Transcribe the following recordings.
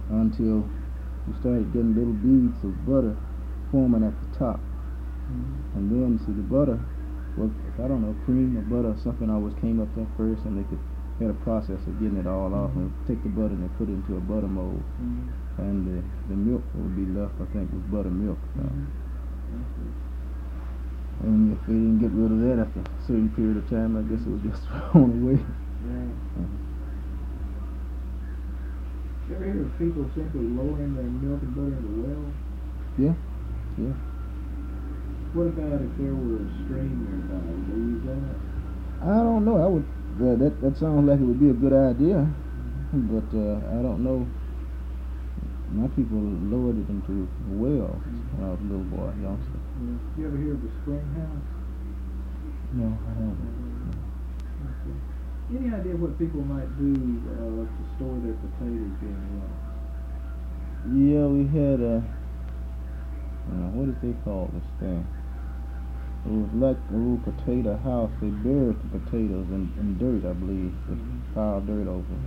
until you started getting little beads of butter forming at the top. And then, see, the butter, well, I don't know, cream or butter or something always came up there first, and they had a process of getting it all off and take the butter and they put it into a butter mold. And the milk that would be left, I think, was buttermilk. And if they didn't get rid of that after a certain period of time, I guess it was just thrown away. You ever hear of people simply lowering their milk and butter into wells? Yeah. What about if there were a stream nearby? Would they use that? I don't know. I would. That sounds like it would be a good idea, but I don't know. My people lowered it into wells when I was a little boy, youngster. You ever hear of the spring house? No, I haven't. Any idea what people might do to store their potatoes being low? Yeah, we had what did they call this thing? It was like a little potato house. They buried the potatoes in dirt, I believe. Just piled dirt over it.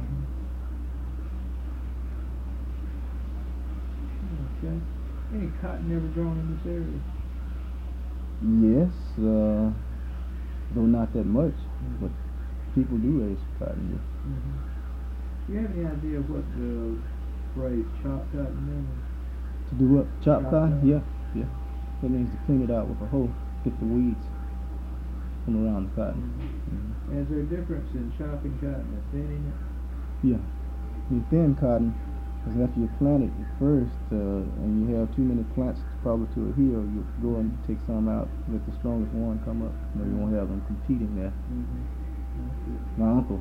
Okay. Any cotton ever grown in this area? Yes, though not that much, but people do raise cotton. Do you have any idea what the phrase chop cotton means? To do what? Chop cotton? Yeah. That means to clean it out with a hoe, get the weeds from around the cotton. Is there a difference in chopping cotton and thinning it? Yeah. You thin cotton, because after you plant it first, and you have too many plants probably to a hill, you go and take some out, let the strongest one come up. You won't have them competing there. My uncle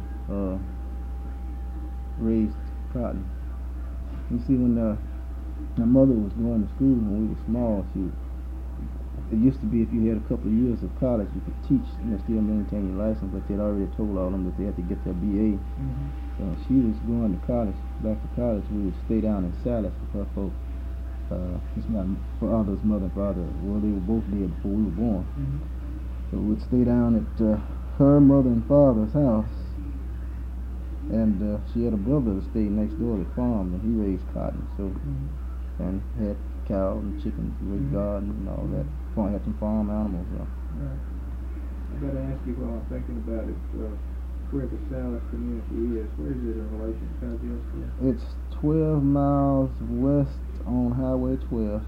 raised cotton. You see, when my mother was going to school when we were small, it used to be if you had a couple of years of college, you could teach, still maintain your license, but they'd already told all of them that they had to get their BA. So she was going to college. Back to college, we would stay down in Salis with her folks. It's my father's mother and father. Well, they were both dead before we were born. So we would stay down at her mother and father's house. And she had a brother that stayed next door that farmed, and he raised cotton. So and had cows and chickens, raised garden and all that. Had some farm animals. Right. I got to ask you while I'm thinking about it, where the Salis community is. Where is it in relation to Kosciuszko? It's 12 miles west on Highway 12.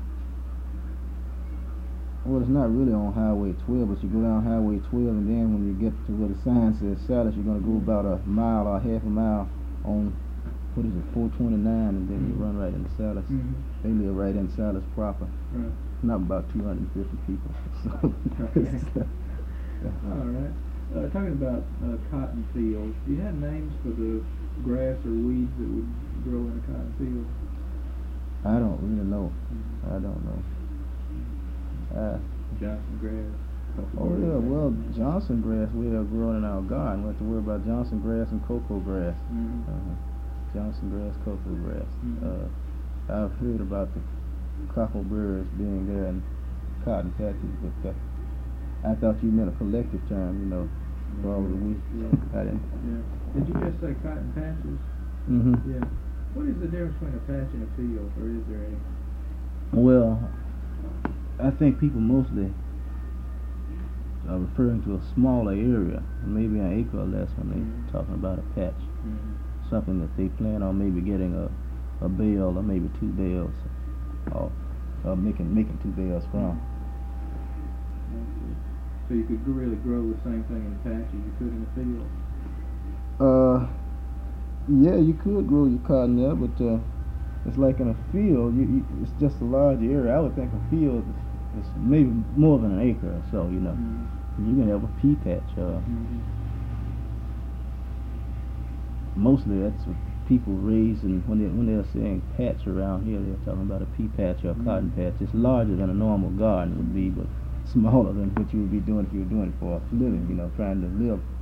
Well, it's not really on Highway 12, but you go down Highway 12, and then when you get to where the sign says Salis, you're going to go about a mile or half a mile on, 429, and then you run right into Salis. They live right in Salis proper. Right. Not about 250 people. So All right. Talking about cotton fields, do you have names for the grass or weeds that would grow in a cotton field? I don't really know. I don't know. Johnson grass. Oh yeah, well, Johnson grass we have growing in our garden. We have to worry about Johnson grass and cocoa grass. Johnson grass, cocoa grass. I've heard about the cockleberries being there in cotton patches, but I thought you meant a collective term, for all the wheat. I didn't. Did you just say cotton patches? Yeah. What is the difference between a patch and a field, or is there any? Well, I think people mostly are referring to a smaller area, maybe an acre or less when they're talking about a patch. Something that they plan on maybe getting a bale or maybe 2 bales, or making 2 bales from. So you could really grow the same thing in a patch as you could in a field? Yeah, you could grow your cotton there, but it's like in a field, it's just a larger area. I would think a field is maybe more than an acre or so, You can have a pea patch. Mostly that's what people raise, and when they're saying patch around here, they're talking about a pea patch or a cotton patch. It's larger than a normal garden would be, but smaller than what you would be doing if you were doing it for a living, trying to live